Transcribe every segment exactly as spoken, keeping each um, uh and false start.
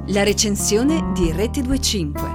La recensione di Rete venticinque.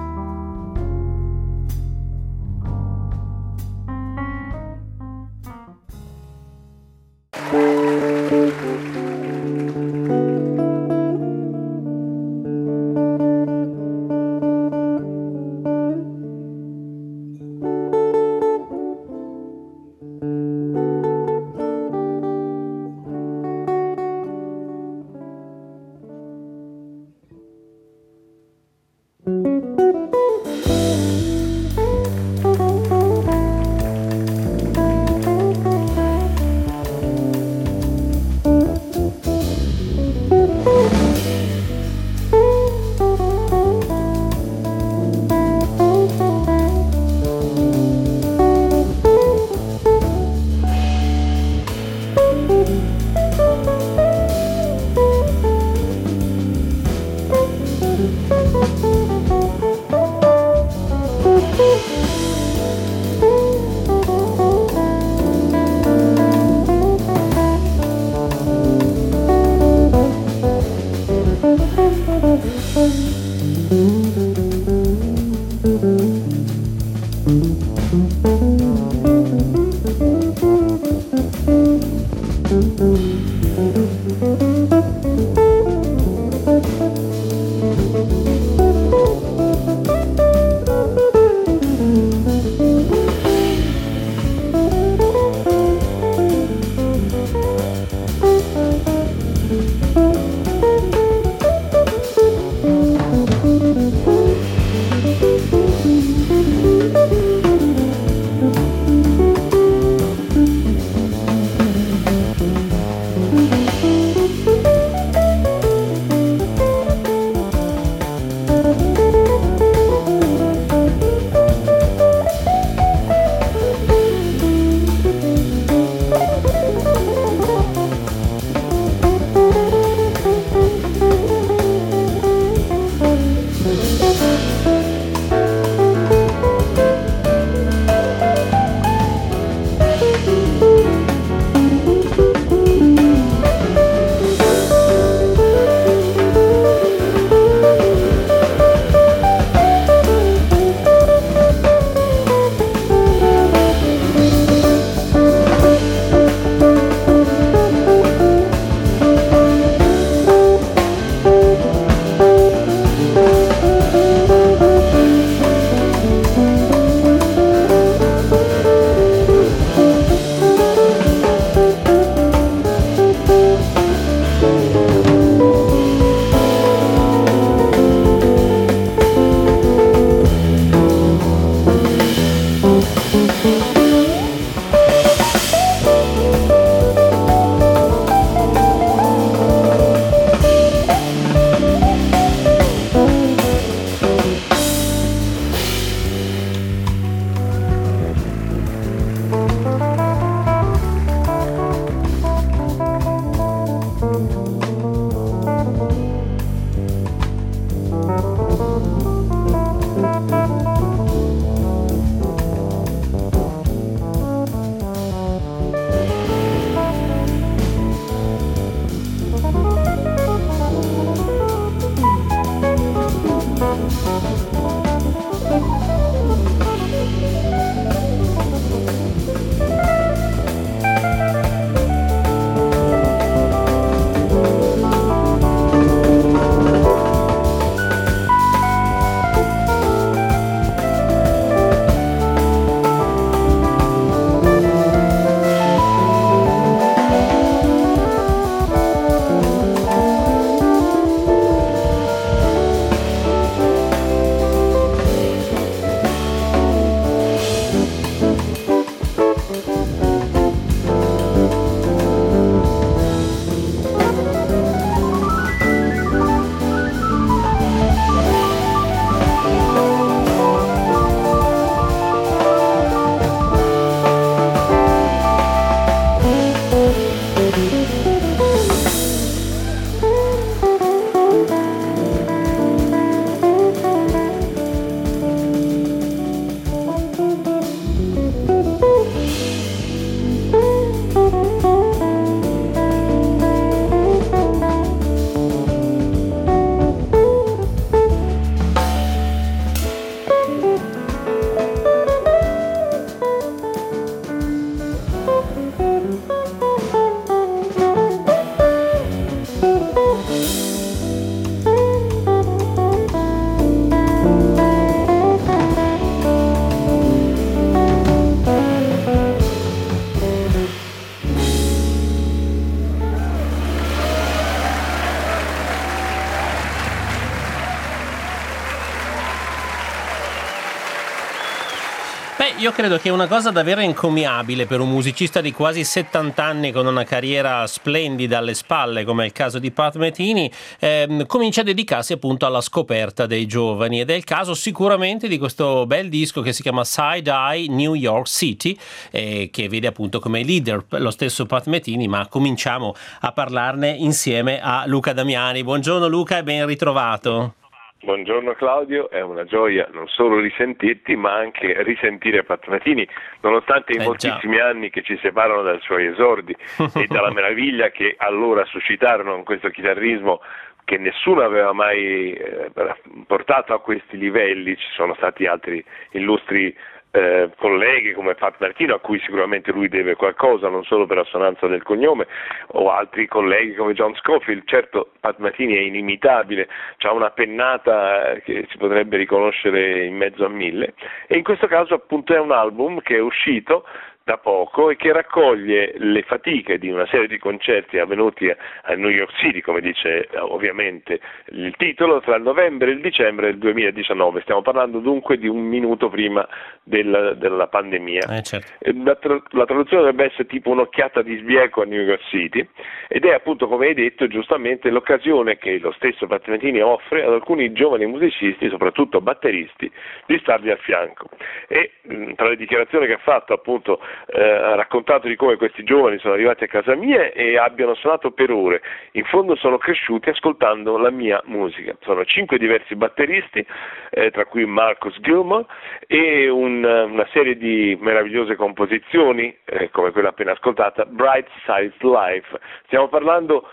Beh, io credo che una cosa davvero encomiabile per un musicista di quasi settanta anni con una carriera splendida alle spalle, come è il caso di Pat Metheny, ehm, comincia a dedicarsi appunto alla scoperta dei giovani, ed è il caso sicuramente di questo bel disco che si chiama Side Eye New York City, eh, che vede appunto come leader lo stesso Pat Metheny, ma cominciamo a parlarne insieme a Luca Damiani. Buongiorno Luca e ben ritrovato. Buongiorno Claudio, è una gioia non solo risentirti ma anche risentire Pat Metheny, nonostante i eh moltissimi già. anni che ci separano dai suoi esordi e dalla meraviglia che allora suscitarono con questo chitarrismo che nessuno aveva mai eh, portato a questi livelli. Ci sono stati altri illustri Eh, colleghi come Pat Martino, a cui sicuramente lui deve qualcosa, non solo per l'assonanza del cognome, o altri colleghi come John Scofield. Certo, Pat Metheny è inimitabile, ha una pennata che si potrebbe riconoscere in mezzo a mille, e in questo caso appunto è un album che è uscito da poco e che raccoglie le fatiche di una serie di concerti avvenuti a New York City, come dice ovviamente il titolo, tra il novembre e il dicembre del duemiladiciannove. Stiamo parlando dunque di un minuto prima del, della pandemia. Eh, certo. la, tra- la traduzione dovrebbe essere tipo un'occhiata di sbieco a New York City, ed è appunto, come hai detto giustamente, l'occasione che lo stesso Pat Metheny offre ad alcuni giovani musicisti, soprattutto batteristi, di stargli al fianco. E mh, tra le dichiarazioni che ha fatto appunto Eh, ha raccontato di come questi giovani sono arrivati a casa mia e abbiano suonato per ore. In fondo sono cresciuti ascoltando la mia musica. Sono cinque diversi batteristi, eh, tra cui Marcus Gilmore, e un, una serie di meravigliose composizioni, eh, come quella appena ascoltata, Bright Side Life. Stiamo parlando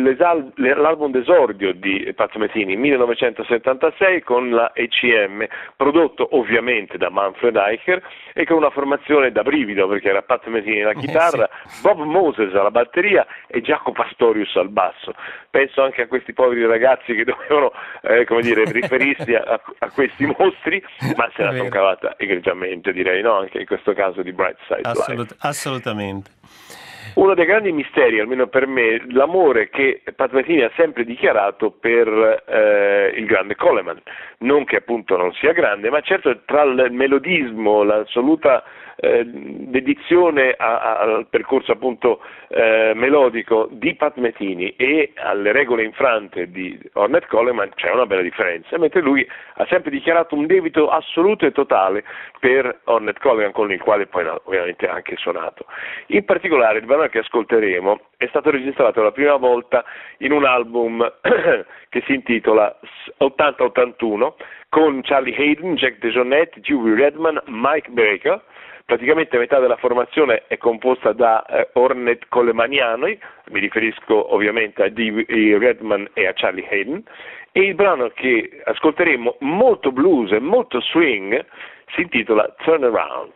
dell'album d'esordio di Pat Metheny, millenovecentosettantasei, con la E C M, prodotto ovviamente da Manfred Eicher e con una formazione da brivido, perché era Pat Metheny alla chitarra, eh sì. Bob Moses alla batteria e Jaco Pastorius al basso. Penso anche a questi poveri ragazzi che dovevano eh, come dire, riferirsi a, a questi mostri, ma se la sono cavata egregiamente, direi, no? Anche in questo caso di Bright Side Assolut- Life. Assolutamente. Uno dei grandi misteri, almeno per me, l'amore che Pat Metheny ha sempre dichiarato per eh, il grande Coleman. Non che appunto non sia grande, ma certo tra il melodismo, l'assoluta eh, dedizione a, a, al percorso appunto eh, melodico di Pat Metheny e alle regole infrante di Ornette Coleman c'è una bella differenza, mentre lui ha sempre dichiarato un debito assoluto e totale per Ornette Coleman, con il quale poi no, ovviamente ha anche suonato. In particolare il brano che ascolteremo è stato registrato la prima volta in un album che si intitola ottanta ottantuno, con Charlie Hayden, Jack DeJohnette, Dewey Redman, Mike Brecker. Praticamente metà della formazione è composta da eh, Ornette Colemaniani, mi riferisco ovviamente a Dewey Redman e a Charlie Hayden, e il brano che ascolteremo, molto blues e molto swing, si intitola Turn Around.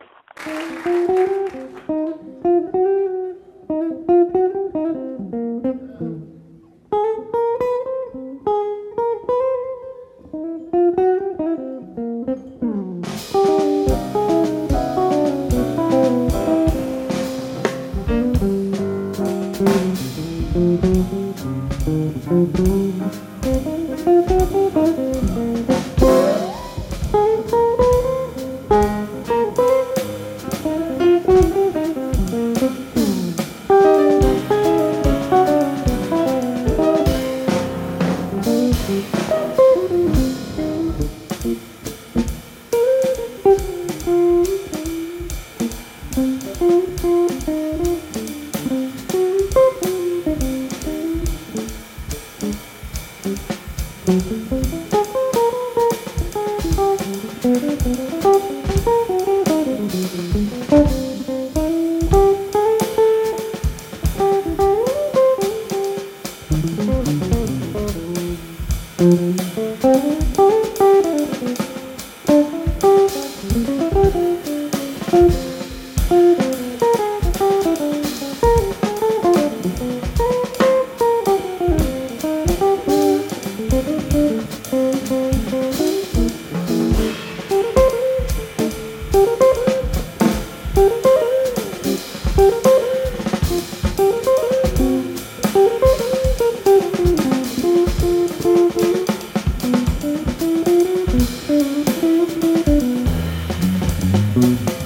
Mm-hmm.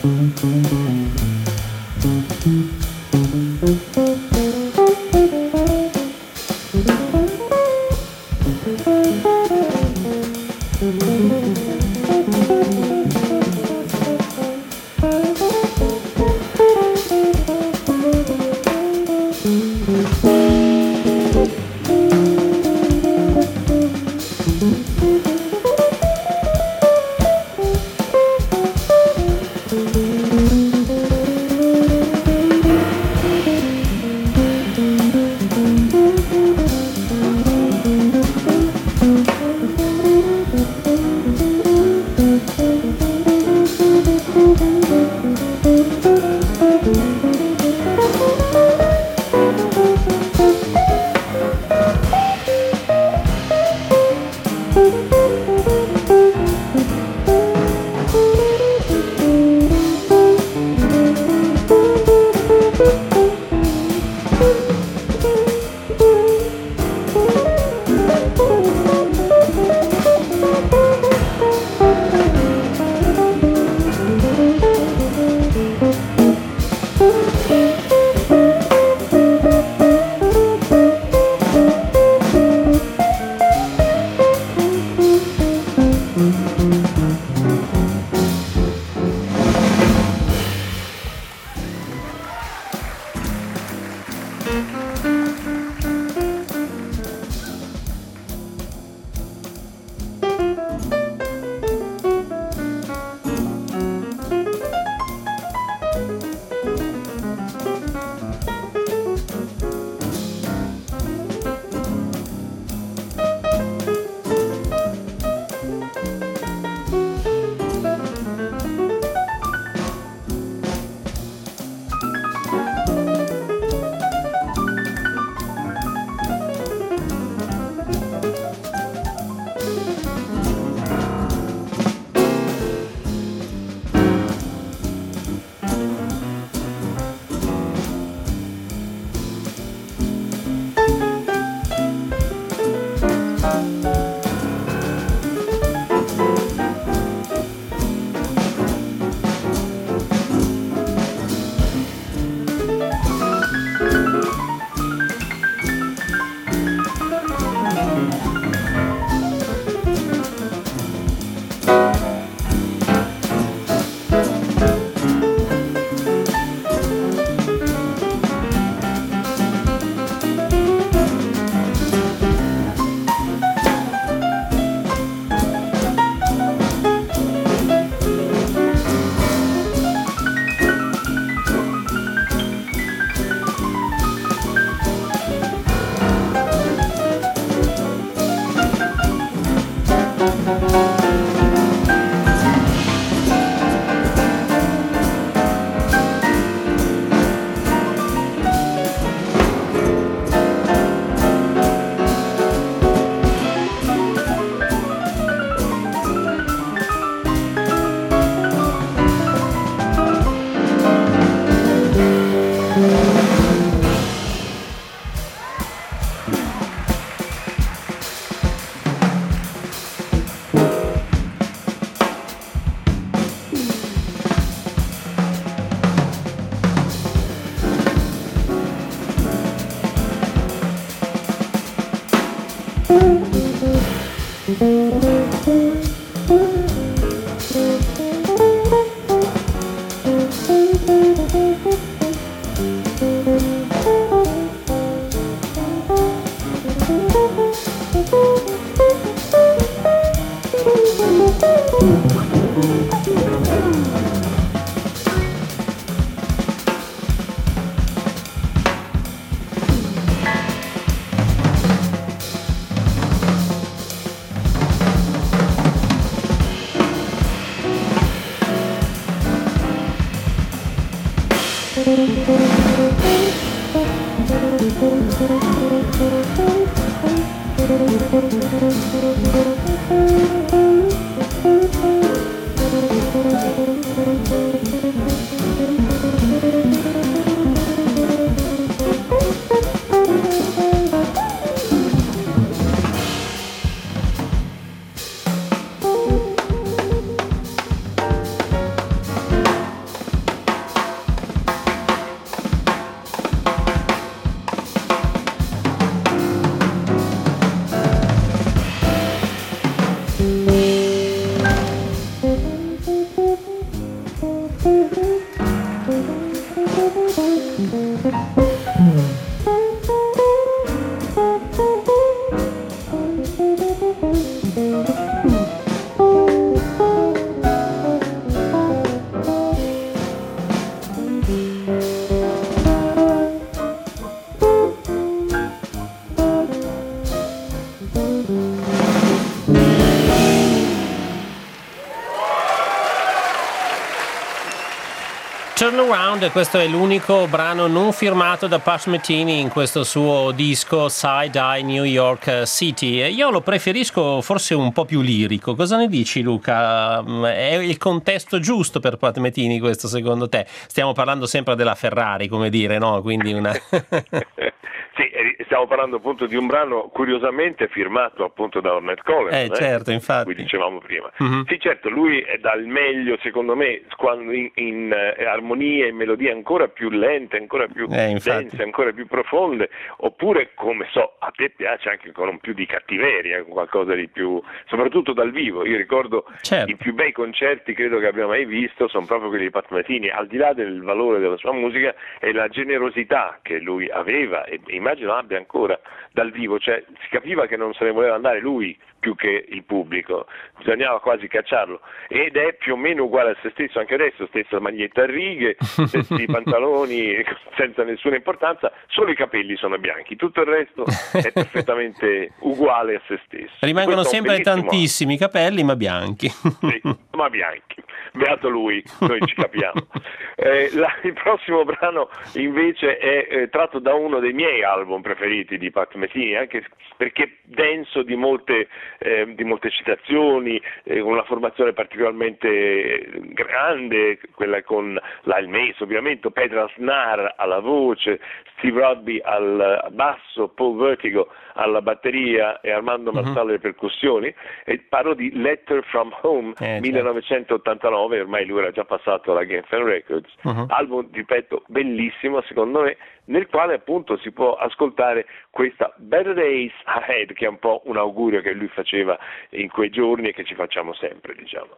Turn Around, questo è l'unico brano non firmato da Pat Metheny in questo suo disco Side-Eye New York City, e io lo preferisco forse un po' più lirico. Cosa ne dici, Luca? È il contesto giusto per Pat Metheny questo, secondo te? Stiamo parlando sempre della Ferrari, come dire, no? Quindi una... Sì, stiamo parlando appunto di un brano curiosamente firmato appunto da Ornette Coleman, Eh, certo, eh, infatti. cui dicevamo prima. Mm-hmm. Sì, certo, lui è dal meglio, secondo me, quando in, in eh, armonie e melodie ancora più lente, ancora più eh, dense, ancora più profonde, oppure, come so, a te piace anche con un più di cattiveria, qualcosa di più, soprattutto dal vivo. Io ricordo certo. i più bei concerti credo che abbiamo mai visto sono proprio quelli di Pat Metheny, al di là del valore della sua musica e la generosità che lui aveva e immagino abbia ancora dal vivo, cioè si capiva che non se ne voleva andare lui più che il pubblico, bisognava quasi cacciarlo, ed è più o meno uguale a se stesso anche adesso, stessa maglietta a righe, stessi pantaloni senza nessuna importanza, solo i capelli sono bianchi, tutto il resto è perfettamente uguale a se stesso. Rimangono sempre tantissimi anno. capelli ma bianchi. Sì, ma bianchi, beato lui, noi ci capiamo. Eh, la, il prossimo brano invece è eh, tratto da uno dei miei album preferiti di Pat Metheny, anche perché denso di molte, eh, di molte citazioni, eh, una formazione particolarmente grande, quella con Lyle Mace ovviamente, Petra Snar alla voce, Steve Rodby al basso, Paul Vertigo alla batteria e Armando Marsala alle percussioni, e parlo di Letter from Home, eh, millenovecentottantanove, ormai lui era già passato alla Geffen Records, uh-huh. album, ripeto, bellissimo secondo me, nel quale appunto si può ascoltare questa Better Days Ahead, che è un po' un augurio che lui faceva in quei giorni e che ci facciamo sempre, diciamo.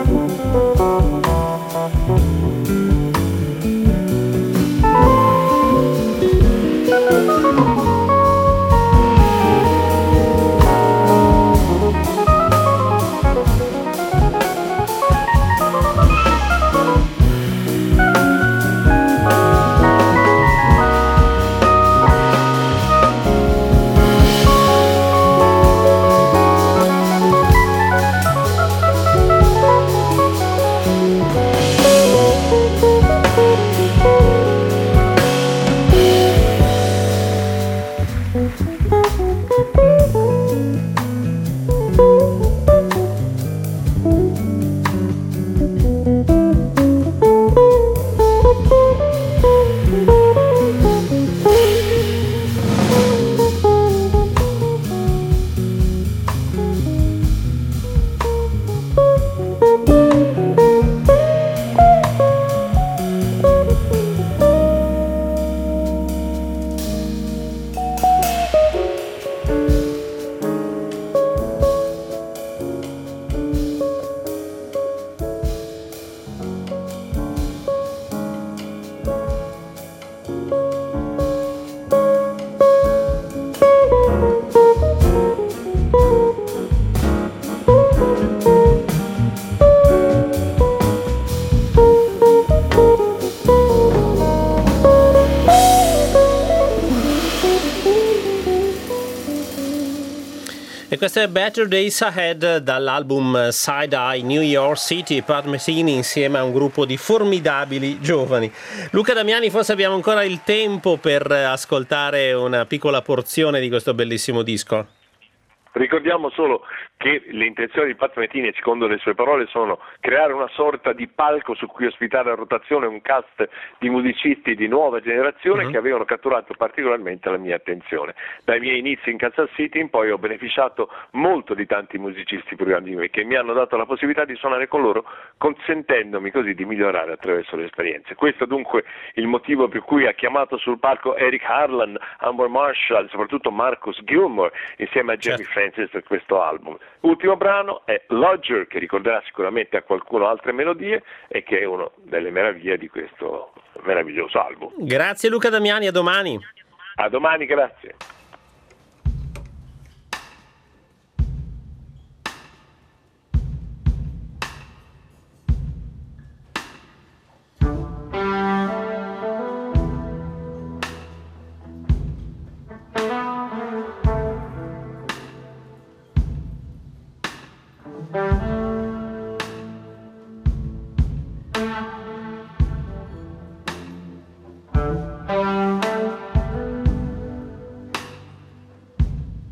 E questo è Better Days Ahead dall'album Side Eye New York City, Pat Metheny insieme a un gruppo di formidabili giovani. Luca Damiani, forse abbiamo ancora il tempo per ascoltare una piccola porzione di questo bellissimo disco. Ricordiamo solo che le intenzioni di Pat Metheny, secondo le sue parole, sono creare una sorta di palco su cui ospitare a rotazione un cast di musicisti di nuova generazione mm-hmm. che avevano catturato particolarmente la mia attenzione. Dai miei inizi in Kansas City in poi ho beneficiato molto di tanti musicisti prima di me che mi hanno dato la possibilità di suonare con loro, consentendomi così di migliorare attraverso le esperienze. Questo dunque il motivo per cui ha chiamato sul palco Eric Harlan, Amber Marshall, soprattutto Marcus Gilmore insieme a Jamie certo. Francis per questo album. Ultimo brano è Lodger, che ricorderà sicuramente a qualcuno altre melodie e che è una delle meraviglie di questo meraviglioso album. Grazie Luca Damiani, a domani. A domani, grazie.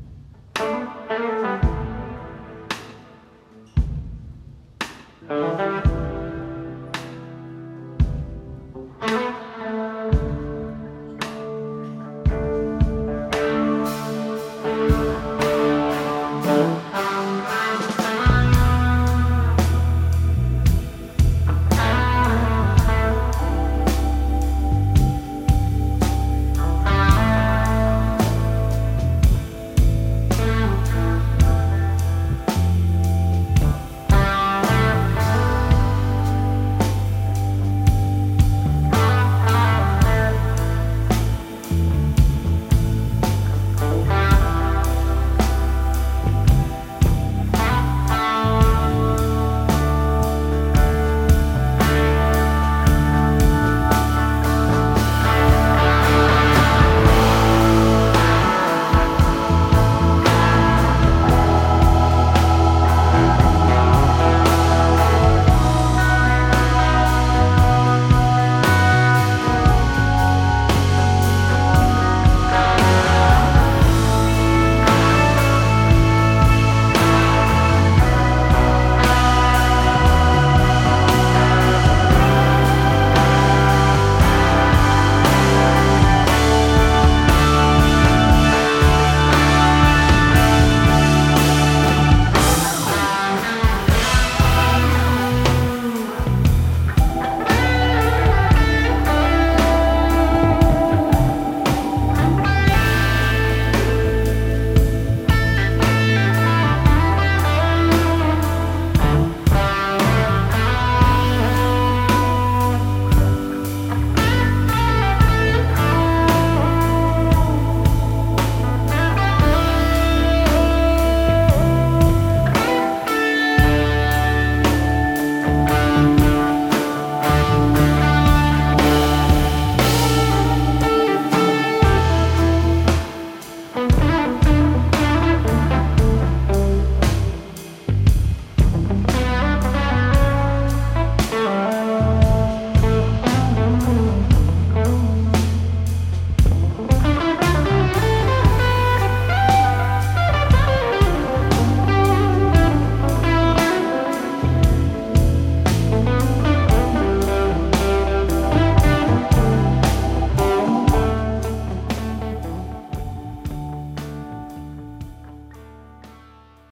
Oh.